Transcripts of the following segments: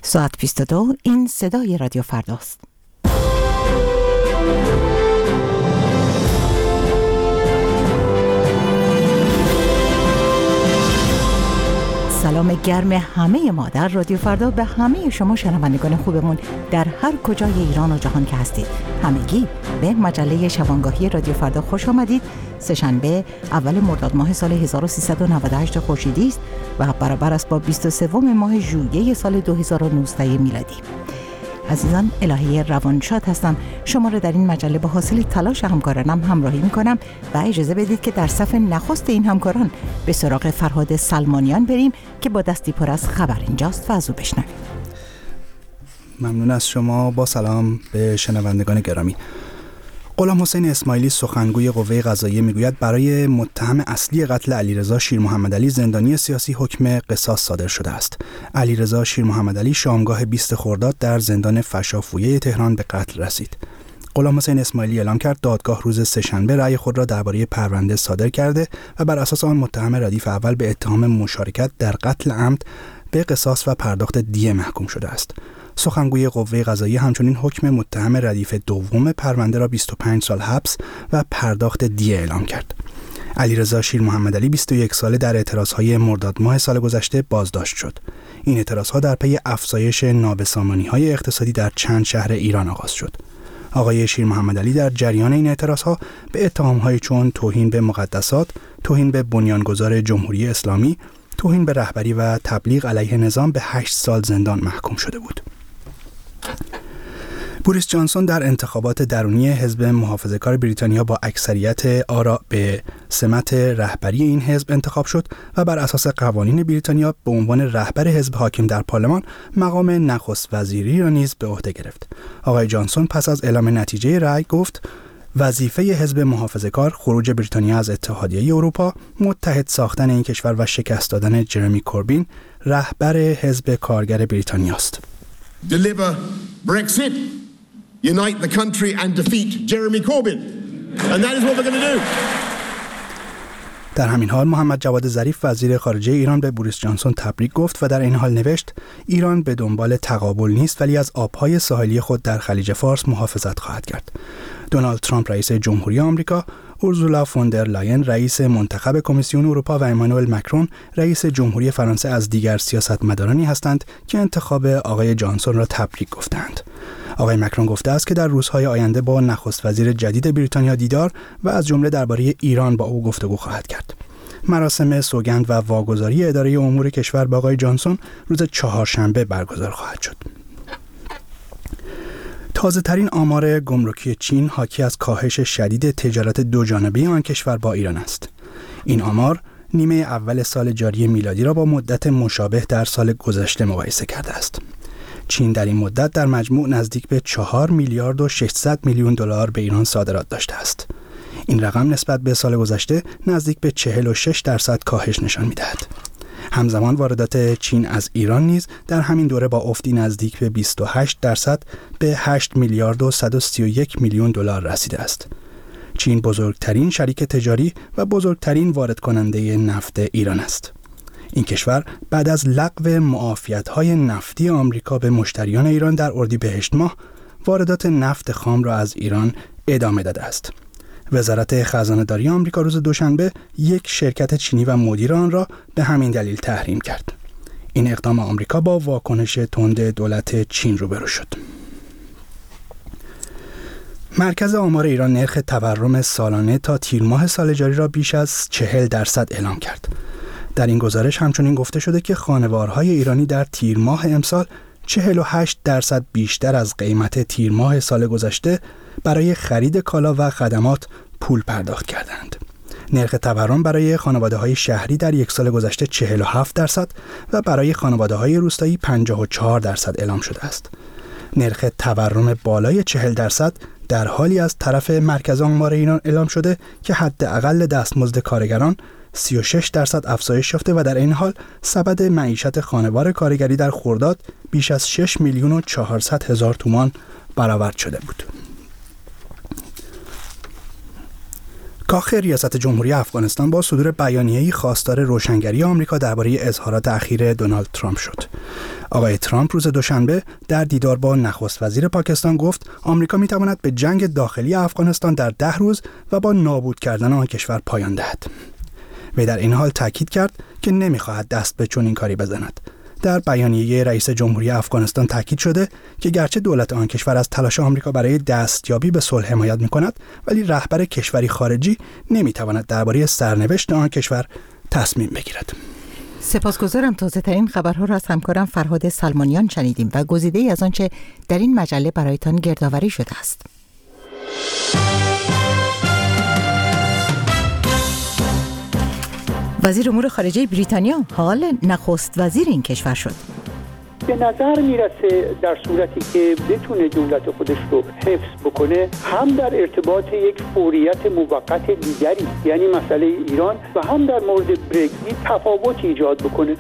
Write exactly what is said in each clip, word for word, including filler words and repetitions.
ساعت بیست و دو، این صدای رادیو فرداست. سلام گرم همه ما در رادیو فردا به همه شما شنوندگان خوبمون در هر کجای ایران و جهان که هستید. همگی به مجله شبانگاهی رادیو فردا خوش آمدید. سه‌شنبه اول مرداد ماه سال هزار و سیصد و نود و هشت خورشیدی است و برابر است با بیست و سوم ماه ژوئیه سال دو هزار و نوزده میلادی. عزیزان، الهی روانشاد هستم. شما را در این مجله با حاصل تلاش همکارانم همراهی می‌کنم و اجازه بدید که در صف نخست این همکاران به سراغ فرهاد سلمانیان بریم که با دستی پر از خبر اینجاست و از او بشنویم. ممنون از شما. با سلام به شنوندگان گرامی. غلام حسین اسماعیلی سخنگوی قوه قضاییه میگوید برای متهم اصلی قتل علیرضا شیرمحمدعلی زندانی سیاسی حکم قصاص صادر شده است. علیرضا شیرمحمدعلی شامگاه بیست خرداد در زندان فشافویه تهران به قتل رسید. غلام حسین اسماعیلی اعلام کرد دادگاه روز سه‌شنبه رأی خود را درباره پرونده صادر کرده و بر اساس آن متهم ردیف اول به اتهام مشارکت در قتل عمد به قصاص و پرداخت دیه محکوم شده است. سخنگوی قوه قضاییه همچنین حکم متهم ردیف دوم پرونده را بیست و پنج سال حبس و پرداخت دیه اعلام کرد. علیرضا شیرمحمدعلی بیست و یک ساله در اعتراضهای مرداد ماه سال گذشته بازداشت شد. این اعتراضها در پی افزایش نابسامانی‌های اقتصادی در چند شهر ایران آغاز شد. آقای شیرمحمدعلی در جریان این اعتراضها به اتهام‌های چون توهین به مقدسات، توهین به بنیانگذار جمهوری اسلامی، توهین به رهبری و تبلیغ علیه نظام به هشت سال زندان محکوم شده بود. بوریس جانسون در انتخابات درونی حزب محافظه‌کار بریتانیا با اکثریت آرا به سمت رهبری این حزب انتخاب شد و بر اساس قوانین بریتانیا به عنوان رهبر حزب حاکم در پارلمان مقام نخست وزیری را نیز به عهده گرفت. آقای جانسون پس از اعلام نتیجه رأی گفت وظیفه حزب محافظه‌کار خروج بریتانیا از اتحادیه اروپا، متحد ساختن این کشور و شکست دادن جرمی کوربین رهبر حزب کارگر بریتانیا است. Deliver Brexit, unite the country and defeat Jeremy Corbyn. And that is what we're going to do. در همین حال محمد جواد ظریف وزیر خارجه ایران به بوریس جانسون تبریک گفت و در این حال نوشت ایران به دنبال تقابل نیست ولی از آبهای ساحلی خود در خلیج فارس محافظت خواهد کرد. دونالد ترامپ رئیس جمهوری آمریکا، اورزولا فوندر لاین رئیس منتخب کمیسیون اروپا و امانوئل مکرون رئیس جمهوری فرانسه از دیگر سیاستمدارانی هستند که انتخاب آقای جانسون را تبریک گفتند. آقای مکرون گفته است که در روزهای آینده با نخست وزیر جدید بریتانیا دیدار و از جمله درباره ایران با او گفتگو خواهد کرد. مراسم سوگند و واگذاری اداره امور کشور به آقای جانسون روز چهارشنبه برگزار خواهد شد. تازه ترین آمار گمرکی چین حاکی از کاهش شدید تجارت دوجانبه آن کشور با ایران است. این آمار نیمه اول سال جاری میلادی را با مدت مشابه در سال گذشته مقایسه کرده است. چین در این مدت در مجموع نزدیک به چهار میلیارد و ششصد میلیون دلار به ایران صادرات داشته است. این رقم نسبت به سال گذشته نزدیک به چهل و شش درصد کاهش نشان می‌دهد. همزمان واردات چین از ایران نیز در همین دوره با افتی نزدیک به بیست و هشت درصد به هشت میلیارد و صد و سی و یک میلیون دلار رسیده است. چین بزرگترین شریک تجاری و بزرگترین وارد کننده نفت ایران است. این کشور بعد از لغو معافیت‌های نفتی آمریکا به مشتریان ایران در اردیبهشت ماه واردات نفت خام را از ایران ادامه داده است. وزارت خزانه‌داری آمریکا روز دوشنبه یک شرکت چینی و مدیر آن را به همین دلیل تحریم کرد. این اقدام آمریکا با واکنش تند دولت چین روبرو شد. مرکز آمار ایران نرخ تورم سالانه تا تیر ماه سال جاری را بیش از چهل درصد اعلام کرد. در این گزارش همچنین گفته شده که خانوارهای ایرانی در تیر ماه امسال چهل و هشت درصد بیشتر از قیمت تیر ماه سال گذشته برای خرید کالا و خدمات پول پرداخت کردند. نرخ تورم برای خانواده‌های شهری در یک سال گذشته چهل و هفت درصد و برای خانواده‌های روستایی پنجاه و چهار درصد اعلام شده است. نرخ تورم بالای چهل درصد در حالی از طرف مرکز آمار ایران اعلام شده که حداقل دستمزد کارگران سی و شش درصد افزایش یافته و در این حال سبد معیشت خانوار کارگری در خرداد بیش از شش میلیون و چهارصد هزار تومان برآورد شده بود. کاخ ریاست جمهوری افغانستان با صدور بیانیه‌ای خواستار روشنگری آمریکا درباره اظهارات اخیر دونالد ترامپ شد. آقای ترامپ روز دوشنبه در دیدار با نخست وزیر پاکستان گفت آمریکا می‌تواند به جنگ داخلی افغانستان در ده روز و با نابود کردن آن کشور پایان دهد. وی در این حال تاکید کرد که نمی‌خواهد دست به چنین کاری بزند. در بیانیه رئیس جمهوری افغانستان تاکید شده که گرچه دولت آن کشور از تلاش آمریکا برای دستیابی به صلح حمایت می‌کند، ولی رهبر کشوری خارجی نمی‌تواند درباره سرنوشت آن کشور تصمیم بگیرد. سپاسگزارم. تازه ترین خبرها را از همکارم فرهاد سلمانیان شنیدیم و گزیده‌ای از آنچه در این مجله برایتان گردآوری شده است. وزیر امور خارجه بریتانیا حال نخست وزیر این کشور شد. به نظر میرسه در صورتی که بتونه دولت خودش رو حفظ بکنه، هم در ارتباط یک فوریت موقت دیگری یعنی مسئله ایران و هم در مورد برگزیت تفاوت ایجاد بکنه.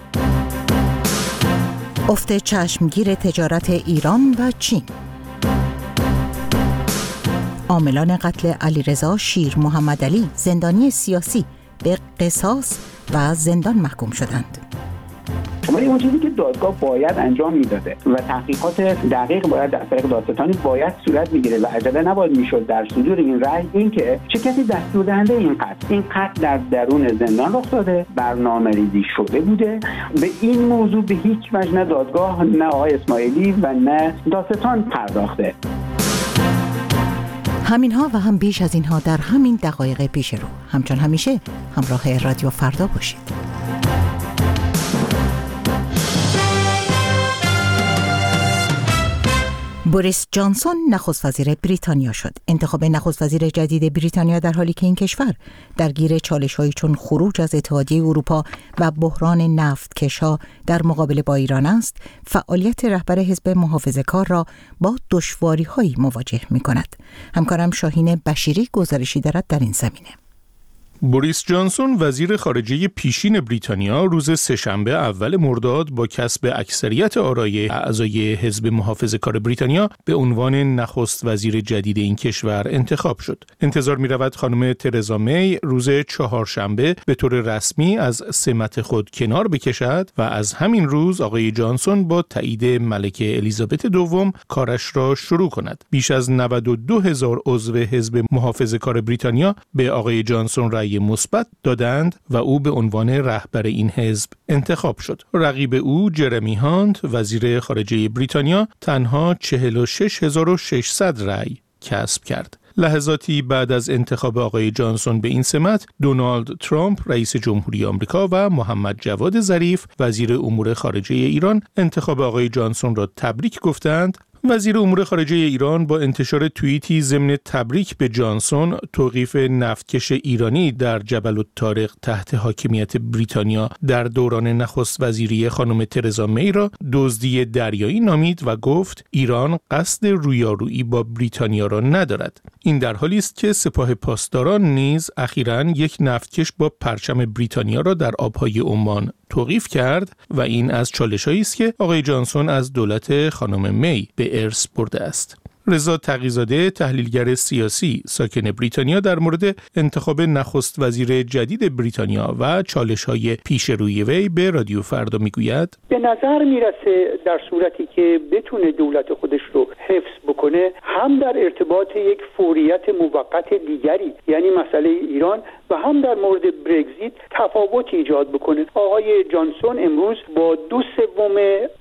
افت چشمگیر تجارت ایران و چین. عاملان قتل علیرضا شیر محمدعلی زندانی سیاسی به قصاص و زندان محکوم شدند. ولی اون چیزی که دادگاه باید انجام میداده و تحقیقات دقیق باید در طریق دادستانی باید صورت میگیره و عجله نباید میشد در صدور این رأی، این که چه کسی دستور دهنده این قتل این قتل در درون زندان رخ داده، برنامه‌ریزی شده بوده. به این موضوع به هیچ وجه نه دادگاه نه آقای اسماعیلی و نه دادستان پرداخته. همینها و هم بیش از اینها در همین دقایق پیش رو. همچون همیشه همراه رادیو فردا باشید. بوریس جانسون نخست وزیر بریتانیا شد. انتخاب نخست وزیر جدید بریتانیا در حالی که این کشور درگیر چالش‌هایی چون خروج از اتحادیه اروپا و بحران نفتکش‌ها در مقابله با ایران است، فعالیت رهبر حزب محافظه‌کار را با دشواری‌هایی مواجه می‌کند. همکارم شاهین بشیری گزارشی دارد در این زمینه. بوریس جانسون وزیر خارجه پیشین بریتانیا روز سه‌شنبه اول مرداد با کسب اکثریت آرای اعضای حزب محافظه‌کار بریتانیا به عنوان نخست وزیر جدید این کشور انتخاب شد. انتظار می‌رود خانم ترزا می روز چهارشنبه به طور رسمی از سمت خود کنار بکشد و از همین روز آقای جانسون با تایید ملکه الیزابت دوم کارش را شروع کند. بیش از نود و دو هزار عضو حزب محافظه‌کار بریتانیا به آقای جانسون رأی مثبت دادند و او به عنوان رهبر این حزب انتخاب شد. رقیب او جرمی هانت وزیر خارجه بریتانیا تنها چهل و شش هزار و ششصد رأی کسب کرد. لحظاتی بعد از انتخاب آقای جانسون به این سمت، دونالد ترامپ رئیس جمهوری آمریکا و محمد جواد ظریف وزیر امور خارجه ایران انتخاب آقای جانسون را تبریک گفتند. وزیر امور خارجه ایران با انتشار توییتی ضمن تبریک به جانسون، توقیف نفتکش ایرانی در جبل الطارق تحت حاکمیت بریتانیا در دوران نخست وزیری خانم ترزا می را دزدی دریایی نامید و گفت ایران قصد رویارویی با بریتانیا را ندارد. این در حالی است که سپاه پاسداران نیز اخیراً یک نفتکش با پرچم بریتانیا را در آبهای عمان توقیف کرد و این از چالش‌هایی است که آقای جانسون از دولت خانم می به ارث برده است. رضا تقی‌زاده تحلیلگر سیاسی ساکن بریتانیا در مورد انتخاب نخست وزیر جدید بریتانیا و چالش‌های پیش روی وی به رادیو فردا میگوید: به نظر میرسه در صورتی که بتونه دولت خودش رو حفظ بکنه، هم در ارتباط یک فوریت موقت دیگری یعنی مسئله ایران و هم در مورد برگزیت تفاوت ایجاد بکنه. آقای جانسون امروز با دو سوم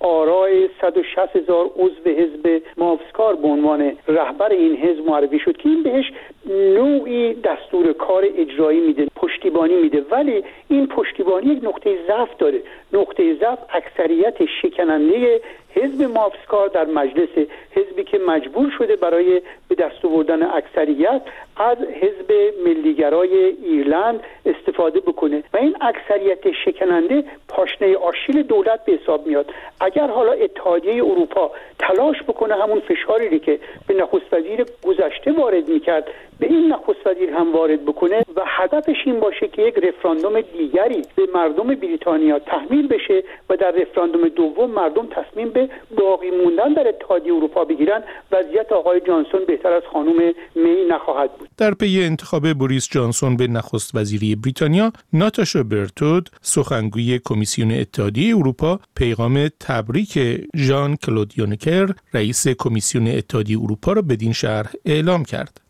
آرای صد و شصت هزار عضو حزب محافظه‌کار به عنوان رهبر این حزب معرفی شد که این بهش نوعی دستور کار اجرایی میده، پشتیبانی میده، ولی این پشتیبانی یک نقطه ضعف داره. نقطه ضعف اکثریت شکننده حزب محافظه‌کار در مجلس، حزبی که مجبور شده برای به دست آوردن اکثریت از حزب ملیگرای ایرلند استفاده بکنه و این اکثریت شکننده پاشنه آشیل دولت به حساب میاد. اگر حالا اتحادیه اروپا تلاش بکنه همون فشاری که به نخست وزیر گذشته وارد میکرد به این نخست وزیر هم وارد بکنه و هدفش این باشه که یک رفراندوم دیگری به مردم بریتانیا تحمیل بشه و در رفراندوم دوم مردم تصمیم باقی موندن در اتحادیه اروپا بگیرن، وضعیت آقای جانسون بهتر از خانم می نخواهد بود. در پی انتخاب بوریس جانسون به نخست وزیری بریتانیا، ناتاشا برتود، سخنگوی کمیسیون اتحادیه اروپا، پیغام تبریک ژان کلود یونکر، رئیس کمیسیون اتحادیه اروپا را بدین شرح اعلام کرد.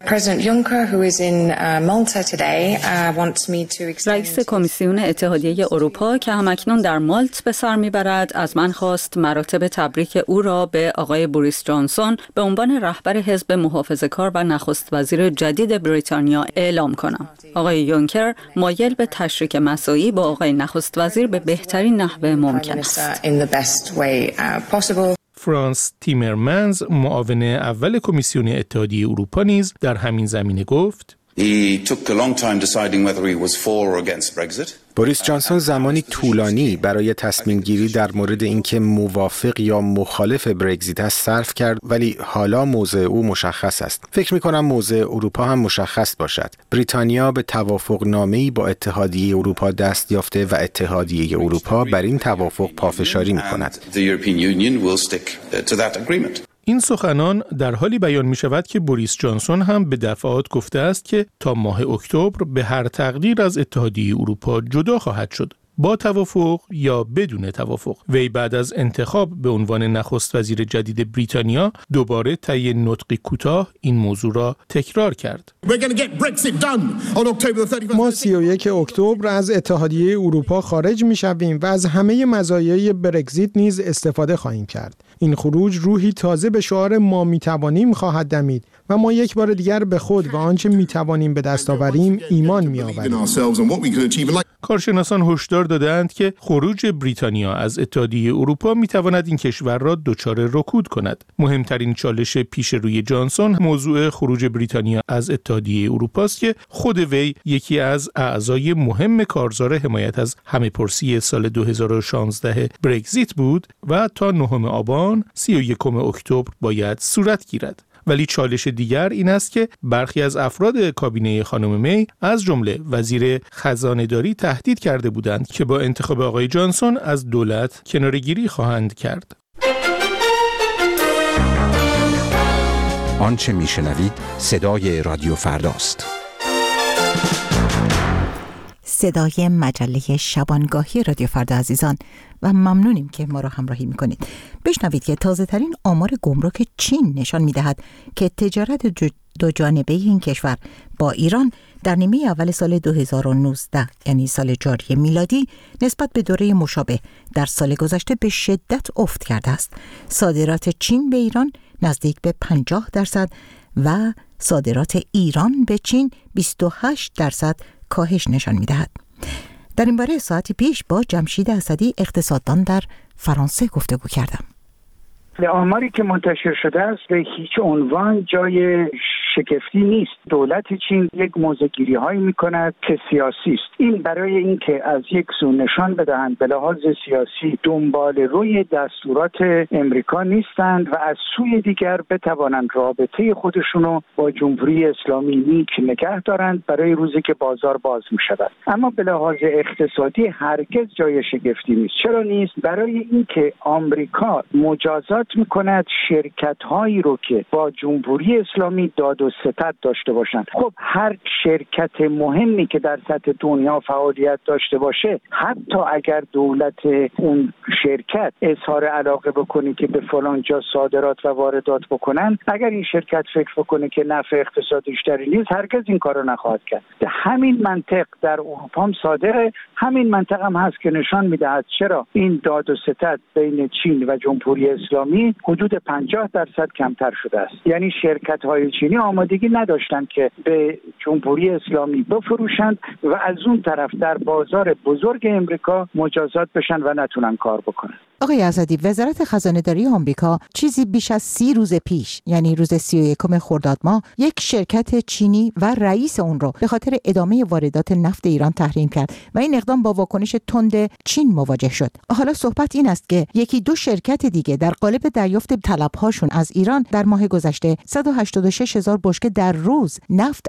رئیس کمیسیون اتحادیه اروپا که همکنون در مالت به سر میبرد از من خواست مراتب تبریک او را به آقای بوریس جانسون به عنوان رهبر حزب محافظه‌کار و نخست وزیر جدید بریتانیا اعلام کنم. آقای یونکر مایل به تشریک مساعی با آقای نخست وزیر به بهترین نحو ممکن است. فرانس تیمرمنز، معاون اول کمیسیون اتحادیه اروپا نیز در همین زمینه گفت: بوریس جانسون زمانی طولانی برای تصمیم گیری در مورد اینکه موافق یا مخالف برگزیت است صرف کرد، ولی حالا موضع او مشخص است. فکر می کنم موضع اروپا هم مشخص باشد. بریتانیا به توافق نامه‌ای با اتحادیه اروپا دست یافته و اتحادیه اروپا بر این توافق پافشاری می کند. این سخنان در حالی بیان می شود که بوریس جانسون هم به دفعات گفته است که تا ماه اکتبر به هر تقدیر از اتحادیه اروپا جدا خواهد شد، با توافق یا بدون توافق. وی بعد از انتخاب به عنوان نخست وزیر جدید بریتانیا دوباره طی نطقی کوتاه این موضوع را تکرار کرد. ما سی و یک اکتبر از اتحادیه اروپا خارج می‌شویم و از همه مزایای برگزیت نیز استفاده خواهیم کرد. این خروج روحی تازه به شعار ما میتوانیم خواهد دمید و ما یک بار دیگر به خود و آنچه میتوانیم به دست آوریم ایمان می‌آوریم. کارشناسان هشدار دادند که خروج بریتانیا از اتحادیه اروپا میتواند این کشور را دچار رکود کند. مهمترین چالش پیش روی جانسون موضوع خروج بریتانیا از اتحادیه اروپا است که خود وی یکی از اعضای مهم کارزار حمایت از همه‌پرسی سال دو هزار و شانزده برگزیت بود و تا نهم آبان سی و یکم اکتبر باید صورت گیرد. ولی چالش دیگر این است که برخی از افراد کابینه خانم می از جمله وزیر خزانه‌داری تهدید کرده بودند که با انتخاب آقای جانسون از دولت کناره‌گیری خواهند کرد. آنچه میشنوید صدای رادیو فرداست. صدای مجله شبانگاهی رادیو فردا عزیزان و ممنونیم که ما را همراهی میکنید. بشنوید که تازه ترین آمار گمرک چین نشان میدهد که تجارت دو جانبه این کشور با ایران در نیمه اول سال دو هزار و نوزده یعنی سال جاری میلادی نسبت به دوره مشابه در سال گذشته به شدت افت کرده است. صادرات چین به ایران نزدیک به پنجاه درصد و صادرات ایران به چین بیست و هشت درصد کاهش نشان می‌دهد. در این باره ساعتی پیش با جمشید اسدی اقتصاددان در فرانسه گفتگو کردم. آماری که منتشر شده است به هیچ عنوان جای شگفتی نیست. دولت چین یک موضع‌گیری هایی می‌کند که سیاسی است. این برای اینکه از یک سو نشان بدهند به لحاظ سیاسی دنبال روی دستورات امریکا نیستند و از سوی دیگر بتوانند رابطه خودشونو با جمهوری اسلامی نیک نگه دارند برای روزی که بازار باز می‌شود. اما به لحاظ اقتصادی هرگز جای شگفتی نیست. چرا نیست؟ برای اینکه آمریکا مجازات می‌کند شرکت‌هایی رو که با جمهوری اسلامی داد و ستد داشته باشند. خب هر شرکت مهمی که در سطح دنیا فعالیت داشته باشه، حتی اگر دولت اون شرکت اظهار علاقه بکنه که به فلان جا صادرات و واردات بکنن، اگر این شرکت فکر بکنه که نفع اقتصادی بیشتری نیست، هرگز این کارو نخواهد کرد. همین منطق در اروپا هم صادقه. همین منطق هم هست که نشان میدهد چرا این داد و ستد بین چین و جمهوری اسلامی حدود پنجاه درصد کمتر شده است. یعنی شرکت‌های چینی آمادگی نداشتند که به جمهوری اسلامی بفروشند و از اون طرف در بازار بزرگ امریکا مجازات بشن و نتونن کار بکنن. آقای اسدی، وزارت خزانه‌داری آمریکا چیزی بیش از سی روز پیش، یعنی روز سی و یکم خرداد ماه، یک شرکت چینی و رئیس اون رو به خاطر ادامه واردات نفت ایران تحریم کرد و این اقدام با واکنش تند چین مواجه شد. حالا صحبت این است که یکی دو شرکت دیگه در قالب دریافت طلب‌هاشون از ایران در ماه گذشته صد و هشتاد و شش هزار بشکه در روز نفت از ایران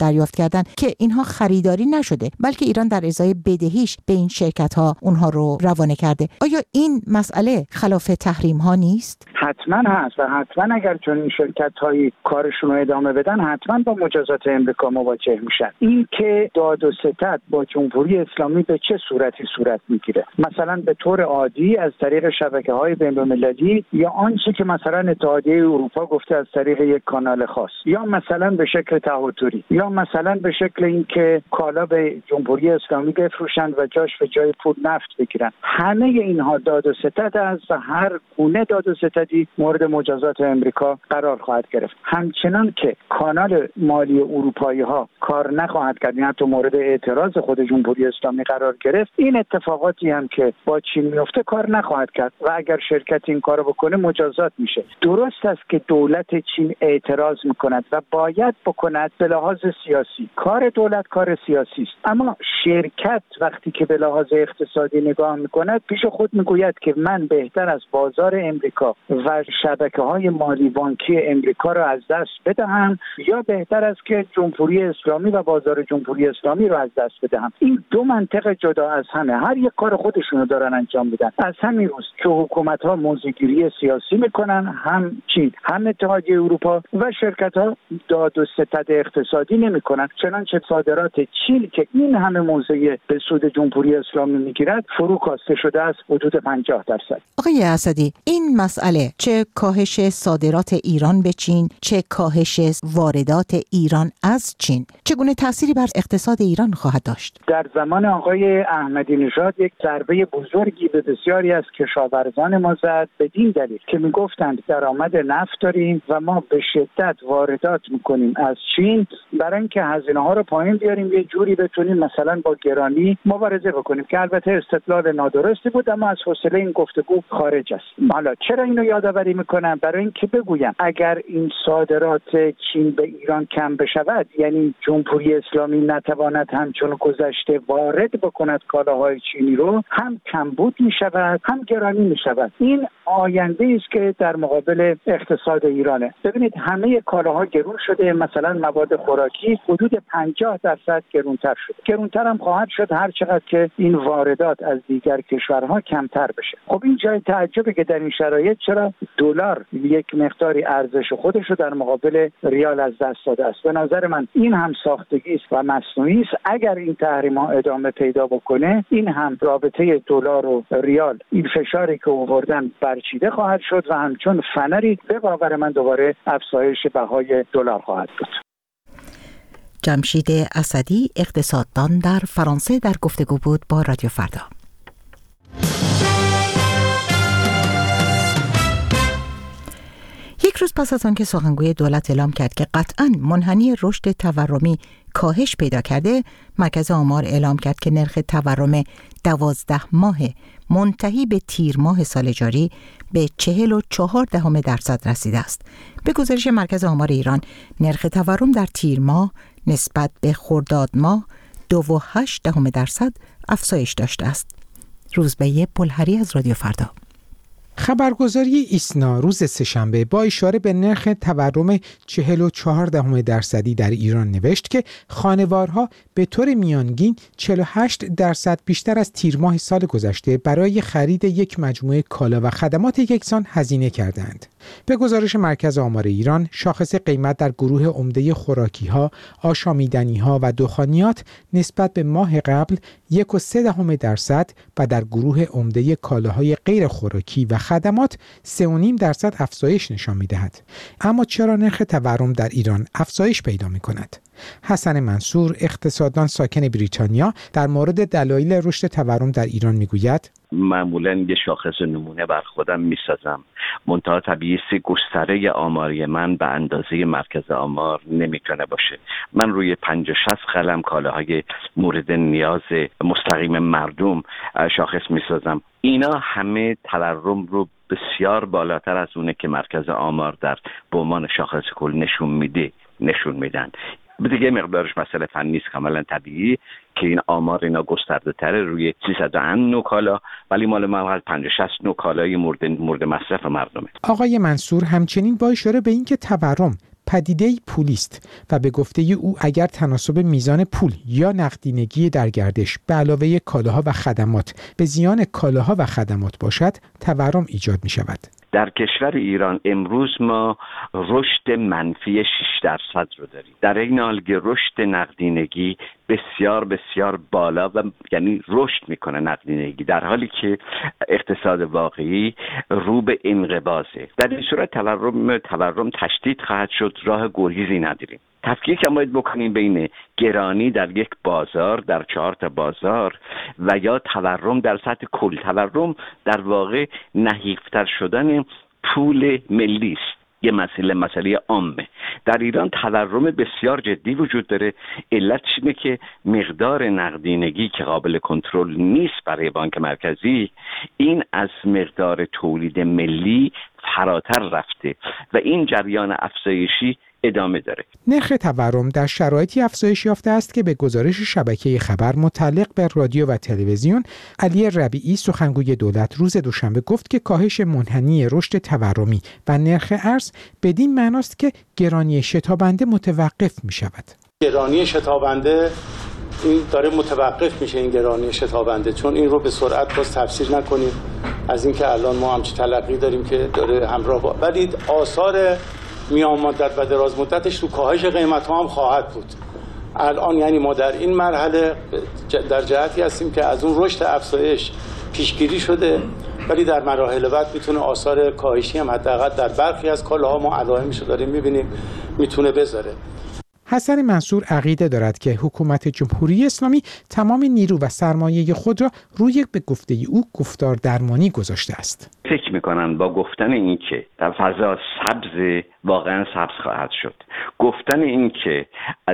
دریافت کردن که اینها خریداری نشده، بلکه ایران در ازای بدهیش به این شرکت‌ها اونها رو روانه کرده. آیا این مسئله خلاف تحریم ها نیست؟ حتما هست و حتما اگر چون این شرکت‌هایی کارشون رو ادامه بدن حتما با مجازات امریکا مواجه میشن. این که داد و ستد با جمهوری اسلامی به چه صورتی صورت میگیره؟ مثلا به طور عادی از طریق شبکه‌های بین‌المللی، یا آنچه که مثلا اتحادیه اروپا گفته از طریق یک کانال خاص، یا مثلا به شکل تهاتوری، یا مثلا به شکل اینکه کالا به جمهوری اسلامی بفروشند و جاش به جای پول نفت بگیرن. همه اینها داد و ستد است و هر گونه داد و ستدی مورد مجازات امریکا قرار خواهد گرفت. همچنان که کانال مالی اروپایی ها کار نخواهد کرد، حتی مورد اعتراض خود جمهوری اسلامی قرار گرفت، این اتفاقاتی هم که با چین میفته کار نخواهد کرد و اگر شرکت این کارو بکنه مجازات میشه. درست است که دولت چین اعتراض میکند و باید بکند به لحاظ سیاسی. کار دولت کار سیاسی است، اما شرکت وقتی که به لحاظ اقتصادی نگاه میکند پیش خود میگوید که من بهتر از بازار امریکا و شبکه‌های مالی بانکی امریکا را از دست بدهم یا بهتر است که جمهوری اسلامی و بازار جمهوری اسلامی را از دست بدهم. این دو منطق جدا از همه، هر یک کار خودشونو دارن انجام میدن. از همین روز که حکومت‌ها موضع‌گیری سیاسی میکنن، هم چین هم اتحادیه اروپا و شرکت‌ها داد و ستد اقتصادی نمیکنن، چنانچه صادرات چین که این همه موضع به سود جمهوری اسلامی میگیرد فرو کاسته شده است حدود پنجاه درصد. آقای اسدی، این مسئله چه کاهش صادرات ایران به چین، چه کاهش واردات ایران از چین، چگونه تأثیری بر اقتصاد ایران خواهد داشت؟ در زمان آقای احمدی نژاد یک ضربه بزرگی به بسیاری از کشاورزان ما زد، بدین دلیل که میگفتند درآمد نفت داریم و ما به شدت واردات میکنیم از چین برای اینکه هزینه ها رو پایین بیاریم، یه جوری بتونیم مثلا با گرانی مبارزه بکنیم، که البته استدلال نادرستی بود اما از حوصله این گفتگو خارج است. حالا چرا اینو یادآوری میکنم؟ برای اینکه بگویم اگر این صادرات چین به ایران کم بشود، یعنی جمهوری اسلامی نتواند همچون گذشته وارد بکند کالاهای چینی رو، هم کمبود میشود هم گرانی میشود. این آینده است که در مقابل اقتصاد ایرانه. ببینید همه کالاها گرون شده، مثلا مواد خوراکی حدود پنجاه درصد گرونتر شده. گرونتر هم خواهد شد هر چقدر که این واردات از دیگر کشورها کمتر بشه. خب این جای تعجبه که در این شرایط چرا دلار یک مقداری ارزش خودش رو در مقابل ریال از دست داده است. به نظر من این هم ساختگی است و مصنوعی است. اگر این تحریم‌ها ادامه پیدا بکنه، این هم رابطه دلار و ریال، این فشاری که آوردن برچیده خواهد شد و همچون فنری به باور من دوباره افزایش بهای دلار خواهد بود. جمشید اسدی، اقتصاددان در فرانسه، در گفتگو بود با رادیو فردا. یک روز پس از آن که سخنگوی دولت اعلام کرد که قطعاً منحنی رشد تورمی کاهش پیدا کرده، مرکز آمار اعلام کرد که نرخ تورم دوازده ماه منتهی به تیر ماه سال جاری به چهل و چهار دهم درصد رسیده است. به گزارش مرکز آمار ایران، نرخ تورم در تیر ماه نسبت به خرداد ماه دو و هشت دهم درصد افزایش داشته است. روزبه پلهری از رادیو فردا. خبرگزاری ایسنا روز سه‌شنبه با اشاره به نرخ تورم چهل و چهار دهم درصدی در ایران نوشت که خانوارها به طور میانگین چهل و هشت درصد بیشتر از تیر ماه سال گذشته برای خرید یک مجموعه کالا و خدمات یکسان هزینه کردند. به گزارش مرکز آمار ایران، شاخص قیمت در گروه عمده خوراکی‌ها، آشامیدنی‌ها و دخانیات نسبت به ماه قبل یک و سه دهم درصد و در گروه عمده کالاهای غیر خوراکی و خدمات سه و نیم درصد افزایش نشان می‌دهد. اما چرا نرخ تورم در ایران افزایش پیدا می‌کند؟ حسن منصور، اقتصاددان ساکن بریتانیا، در مورد دلایل رشد تورم در ایران میگوید: معمولاً یه شاخص نمونه بر خودم میسازم، منتها طبیعی است گستره آماری من به اندازه مرکز آمار نمیتونه باشه. من روی پنجاه شصت قلم کالاهای مورد نیاز مستقیم مردم شاخص میسازم. اینا همه تورم رو بسیار بالاتر از اونه که مرکز آمار در به عنوان شاخص کل نشون میده نشون میدن. دیگه مقدارش مسئله فنی است، کاملا طبیعی که این آمار اینا گسترده تره روی سیصد و اند نوع کالا، ولی مال ما پنجاه شصت نوع کالای مورد مورد مصرف مردمه. آقای منصور همچنین با اشاره به اینکه تورم پدیده‌ای پولی است و به گفته او اگر تناسب میزان پول یا نقدینگی در گردش به علاوه کالاها و خدمات به زیان کالاها و خدمات باشد، تورم ایجاد می شود. در کشور ایران امروز ما رشد منفی شش درصد رو داریم. در این حال که رشد نقدینگی بسیار بسیار بالا و یعنی رشد میکنه نقدینگی، در حالی که اقتصاد واقعی رو به انقباضه. در این صورت تورم تورم تشدید خواهد شد، راه گریزی نداریم. تفکیک هم باید بکنیم بین گرانی در یک بازار، در چهار تا بازار، و یا تورم در سطح کل. تورم در واقع نحیفتر شدن پول ملی است. یه مسئله مسئله عامه. در ایران تورم بسیار جدی وجود داره. علتش اینه که مقدار نقدینگی که قابل کنترل نیست برای بانک مرکزی، این از مقدار تولید ملی فراتر رفته و این جریان افزایشی ادامه داره. نرخ تورم در شرایطی افزایش یافته است که به گزارش شبکه خبر متعلق به رادیو و تلویزیون، علی ربیعی سخنگوی دولت روز دوشنبه گفت که کاهش منحنی رشد تورمی و نرخ ارز بدین معناست که گرانی شتابنده متوقف می شود. گرانی شتابنده این داره متوقف میشه، این گرانی شتابنده، چون این رو به سرعت باز تفسیر نکنیم از اینکه الان ما همچین تلقی داریم که داره همراه با، ولی آثار میان مدت و دراز مدتش رو کاهش قیمت ها هم خواهد بود. الان یعنی ما در این مرحله در جهتی هستیم که از اون رشد افزایش پیشگیری شده، ولی در مراحل بعد میتونه آثار کاهشی هم حداقل در برخی از کالاها ما علائمش رو داریم میبینیم میتونه بذاره. حسن منصور عقیده دارد که حکومت جمهوری اسلامی تمام نیرو و سرمایه خود را روی به گفته او گفتار درمانی گذاشته است. فکر میکنن با گفتن این که در فضا سبز واقعا سبز خواهد شد، گفتن این که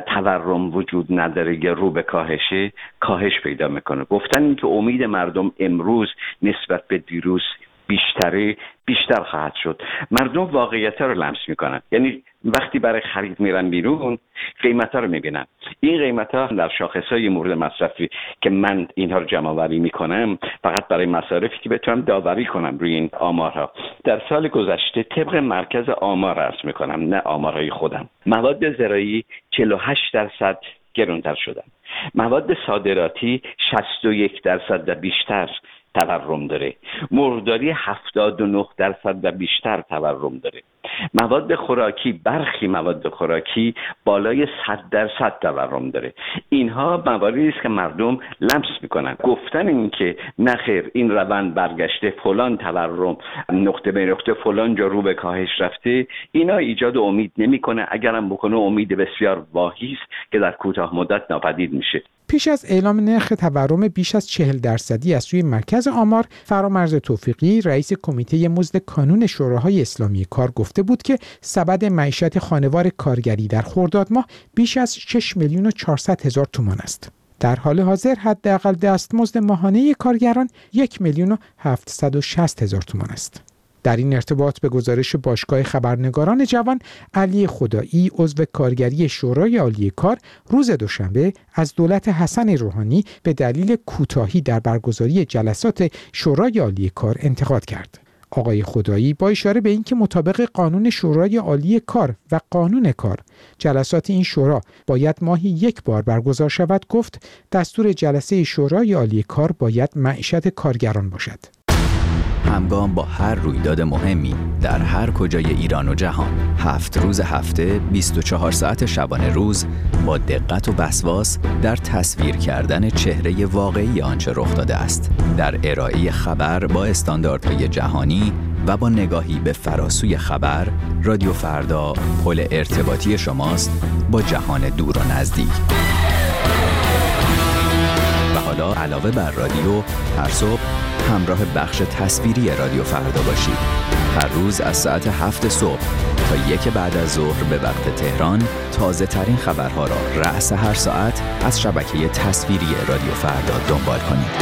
تورم وجود نداره یا رو به کاهشه، کاهش پیدا میکنه، گفتن این که امید مردم امروز نسبت به دیروز بیشتره، بیشتر خواهد شد. مردم واقعیت رو لمس میکنن، یعنی وقتی برای خرید میرن بیرون قیمت ها رو میبینن. این قیمت ها در شاخص های مورد مصرفی که من اینها رو جمع آوری میکنم فقط برای مصارفی که بتونم داوری کنم روی این آمارها، در سال گذشته طبق مرکز آمار رسم میکنم، نه آمارهای خودم، مواد زراعی چهل و هشت درصد گرانتر شدن، مواد صادراتی شصت و یک درصد و بیشتر تورم داره، مرغداری هفتاد و نه درصد و بیشتر تورم داره، مواد خوراکی، برخی مواد خوراکی بالای صد درصد تورم داره. اینها مواردی است که مردم لمس میکنن. گفتن این که نخیر این روند برگشته، فلان تورم نقطه به نقطه فلان جا رو به کاهش رفته، اینا ایجاد امید نمیکنه. اگرم بکنه امید بسیار واهی است که در کوتاه مدت ناپدید میشه. پیش از اعلام نرخ تورم بیش از چهل درصدی از سوی مرکز آمار، فرامرز توفیقی رئیس کمیته مزد کانون شوراهای اسلامی کار گفته بود که سبد معیشت خانوار کارگری در خرداد ماه بیش از شش میلیون و چهارصد هزار تومان است. در حال حاضر حداقل دستمزد ماهانه کارگران یک میلیون و هفتصد و شصت هزار تومان است. در این ارتباط به گزارش باشگاه خبرنگاران جوان، علی خدایی عضو کارگری شورای عالی کار روز دوشنبه از دولت حسن روحانی به دلیل کوتاهی در برگزاری جلسات شورای عالی کار انتقاد کرد. آقای خدایی با اشاره به اینکه مطابق قانون شورای عالی کار و قانون کار جلسات این شورا باید ماهی یک بار برگزار شود، گفت دستور جلسه شورای عالی کار باید معیشت کارگران باشد. همگام با هر رویداد مهمی در هر کجای ایران و جهان، هفت روز هفته، بیست و چهار ساعت شبانه روز، با دقت و وسواس در تصویر کردن چهره واقعی آنچه رخ داده است، در ارائه خبر با استانداردهای جهانی و با نگاهی به فراسوی خبر، رادیو فردا پل ارتباطی شماست با جهان دور و نزدیک. و حالا علاوه بر رادیو، هر صبح همراه بخش تصویری رادیو فردا باشید. هر روز از ساعت هفت صبح تا یک بعد از ظهر به وقت تهران، تازه ترین خبرها را رأس هر ساعت از شبکه تصویری رادیو فردا دنبال کنید.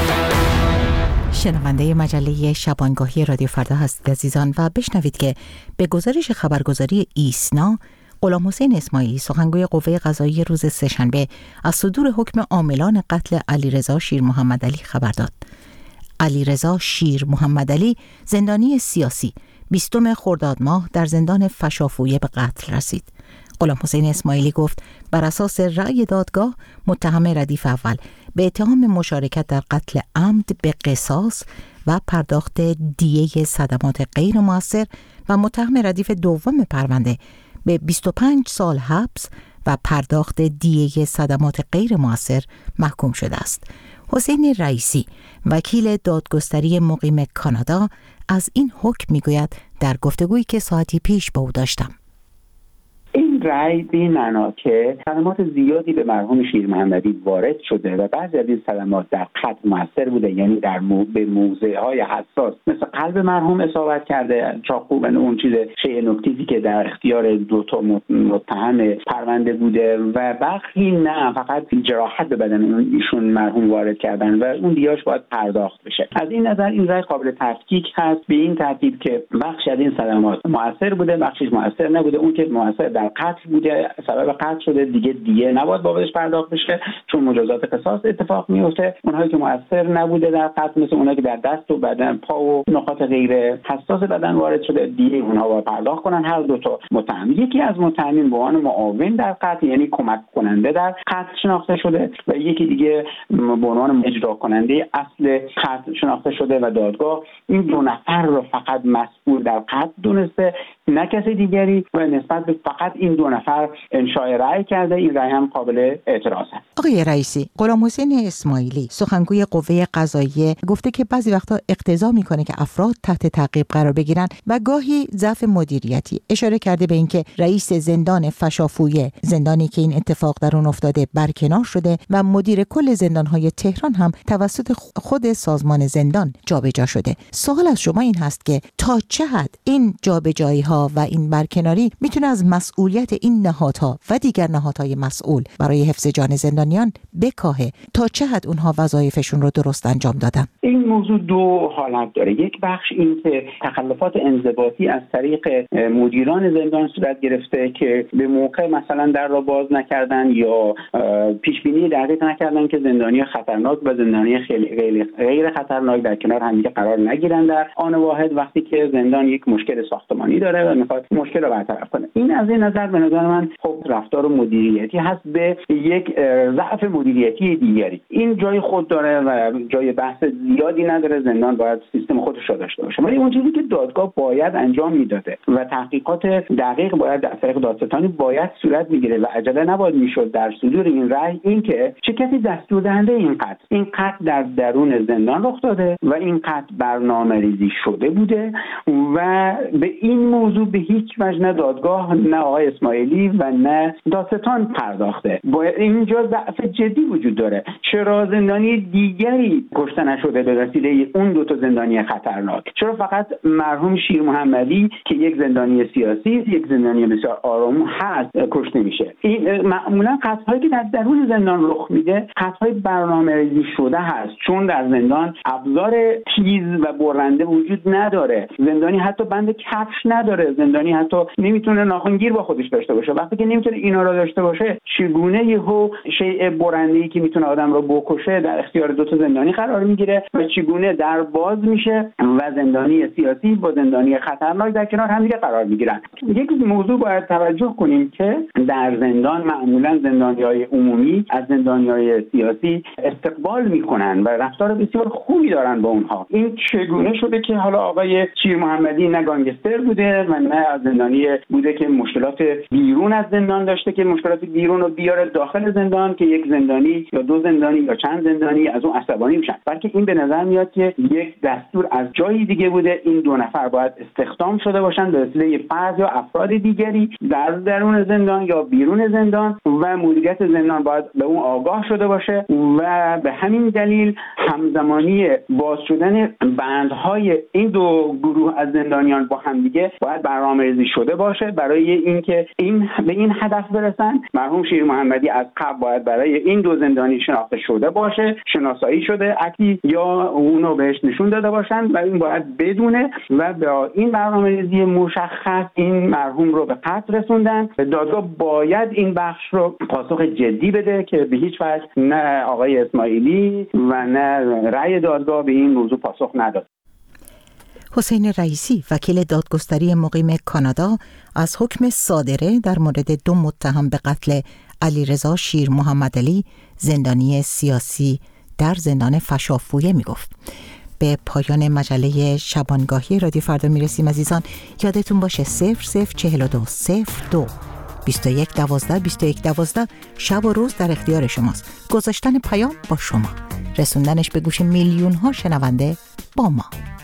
شنونده مجله شبانگاهی رادیو فردا هستید عزیزان و بشنوید که به گزارش خبرگزاری ایسنا، غلام حسین اسماعیلی سخنگوی قوه قضاییه روز سه‌شنبه از صدور حکم عاملان قتل علیرضا شیر محمدعلی خبر داد. علیرضا شیر محمدعلی زندانی سیاسی بیستم خرداد ماه در زندان فشافویه به قتل رسید. غلام حسین اسماعیلی گفت بر اساس رأی دادگاه متهم ردیف اول به اتهام مشارکت در قتل عمد به قصاص و پرداخت دیه صدمات غیر مؤثر و متهم ردیف دوم پرونده به بیست و پنج سال حبس و پرداخت دیه صدمات غیر مؤثر محکوم شده است. حسین رئیسی، وکیل دادگستری مقیم کانادا، از این حکم میگوید در گفتگویی که ساعتی پیش با او داشتم. این رأی به این معنا که صدمات زیادی به مرحوم شیر محمدی وارد شده و بعضی از این صدمات در قتل مؤثر بوده، یعنی در مو... به موضع‌های حساس مثل قلب مرحوم اصابت کرده، چاقو و اون چیز شیء نکتیزی که در اختیار دو تا متهم پرونده بوده و بخشی نه، فقط جراحت به بدن ایشون مرحوم وارد کردن و اون دیاش باید پرداخت بشه. از این نظر این رأی قابل تفکیک هست به این ترتیب که بخش از این صدمات مؤثر بوده، بخشش مؤثر نبوده. اون که مؤثر در قتل بوده، سبب قتل شده، دیگه دیگه نباید بابتش پرداخت بشه چون مجازات قصاص اتفاق میفته. اونهایی که مؤثر نبوده در قتل، مثل اونایی که در دست و بدن، پا و نقاط غیر حساس بدن وارد شده، دیگه اونها باید پرداخت کنن. هر دو تا متهم، یکی از متهمین به عنوان معاون در قتل یعنی کمک کننده در قتل شناخته شده و یکی دیگه به عنوان اجرا کننده اصل قتل شناخته شده و دادگاه این دو نفر رو فقط مسئول در قتل دونسته، نه کسی دیگری، و نسبت به فقط این دو نفر انشاء رأی کرده. این رأی هم قابل اعتراض است. آقای رئیسی، غلام حسین اسماعیلی سخنگوی قوه قضاییه گفته که بعضی وقتا اقتضا میکنه که افراد تحت تعقیب قرار بگیرن و گاهی ضعف مدیریتی. اشاره کرده به اینکه رئیس زندان فشافویه، زندانی که این اتفاق در اون افتاده، برکنار شده و مدیر کل زندانهای تهران هم توسط خود سازمان زندان جابجا شده. سوال از شما این هست که تا چه حد این جابجایی‌ها و این برکناری میتونه از مسئولیت این نهادها و دیگر نهادهای مسئول برای حفظ جان زندانیان بکاهه؟ تا چه حد اونها وظایفشون رو درست انجام دادن؟ این موضوع دو حالت داره. یک بخش این که تخلفات انضباطی از طریق مدیران زندان صورت گرفته که به موقع مثلا در را باز نکردن یا پیش بینی دقیق نکردن که زندانی خطرناک و زندانی خیلی غیر خطرناک در کنار هم دیگه قرار نگیرن در آن واحد، وقتی که زندان یک مشکل ساختمانی داره و میخواد مشکل رو برطرف کنه. این از این نظر به نظر من خب رفتار مدیریتی هست به یک ضعف مدیریتی دیگری. این جای خود داره و جای بحث زیادی نداره. زندان باید سیستم خودش رو داشته باشه، ولی اون چیزی که دادگاه باید انجام میداده و تحقیقات دقیق باید از طریق دادستانی باید صورت میگیره و عجله نباید میشد در صدور این رأی، این که چه کسی دستور دهنده این قتل این قتل در درون زندان رخ داده و این قتل برنامه‌ریزی شده بوده و به این موضوع به هیچ وجه نه دادگاه نه آقای اسماعیلی و نه دادستان پرداخته. باید اینجا ضعف جدی وجود داره. چرا زندانی دیگری کشته نشده به وسیله اون دو تا زندانی خطرناک؟ چرا فقط مرحوم شیر محمدی که یک زندانی سیاسی، یک زندانی بسیار آرام هست کشته میشه؟ این معمولا قتل‌هایی که در درون زندان رخ میده قتل‌های برنامه‌ریزی شده هست، چون در زندان ابزار تیز و برنده وجود نداره. زندانی حتی بند کفش نداره. زندانی حتی نمیتونه ناخنگیر با خودش داشته باشه. وقتی که نمیتونه اینا رو داشته باشه، چگونه یهو شیء برنده‌ای که میتونه آدم رو بکشه در اختیار دو تا زندانی قرار میگیره و چگونه در باز میشه و زندانی سیاسی با زندانی خطرناک در کنار هم دیگه قرار میگیرن. یک موضوع باید توجه کنیم که در زندان معمولا زندانیای عمومی از زندانیای سیاسی استقبال میکنن و رفتار بسیار خوبی دارن با اونها. این چگونه شده که حالا آقای شیر محمدی نه گانگستر بوده و نه از زندانی بوده که مشکلات بیرون از زندان داشته که مشکلات بیرون رو بیاره داخل زندان که یک زندانی یا دو زندانی یا چند زندانی از اون عصبانی میشن، بلکه این به نظر میاد که یک دستور از جایی دیگه بوده. این دو نفر باید استخدام شده باشن به وسیله فرد یا افراد دیگری در درون زندان یا بیرون زندان و مدیریت زندان باید به اون آگاه شده باشه و به همین دلیل همزمانی باز شدن بندهای این دو گروه از زندانیان با هم دیگه باید برنامه‌ریزی شده باشه برای اینکه این به این هدف برسن. مرحوم شیر محمدی از قبل باید برای این دو زندانی شناخته شده باشه، شناسایی شده اکی یا اونو بهش نشون داده باشن و این باید بدونه و با این برنامه‌ریزی مشخص این مرحوم رو به قتل رسوندن. دادگاه باید این بخش رو پاسخ جدی بده که به هیچ وجه نه آقای اسماعیلی و نه رأی دادگاه به این موضوع پاسخ نداد. حسین رئیسی وکیل دادگستری مقیم کانادا از حکم صادره در مورد دو متهم به قتل علیرضا شیر محمدعلی زندانی سیاسی در زندان فشافویه می گفت. به پایان مجله شبانگاهی رادیو فردا می رسیم عزیزان. یادتون باشه صفر صفر چهل و دو صفر دو بیست و یک دوازده بیست و یک دوازده شب و روز در اختیار شماست. گذاشتن پیام با شما، رسوندنش به گوش میلیون ها شنونده با ما.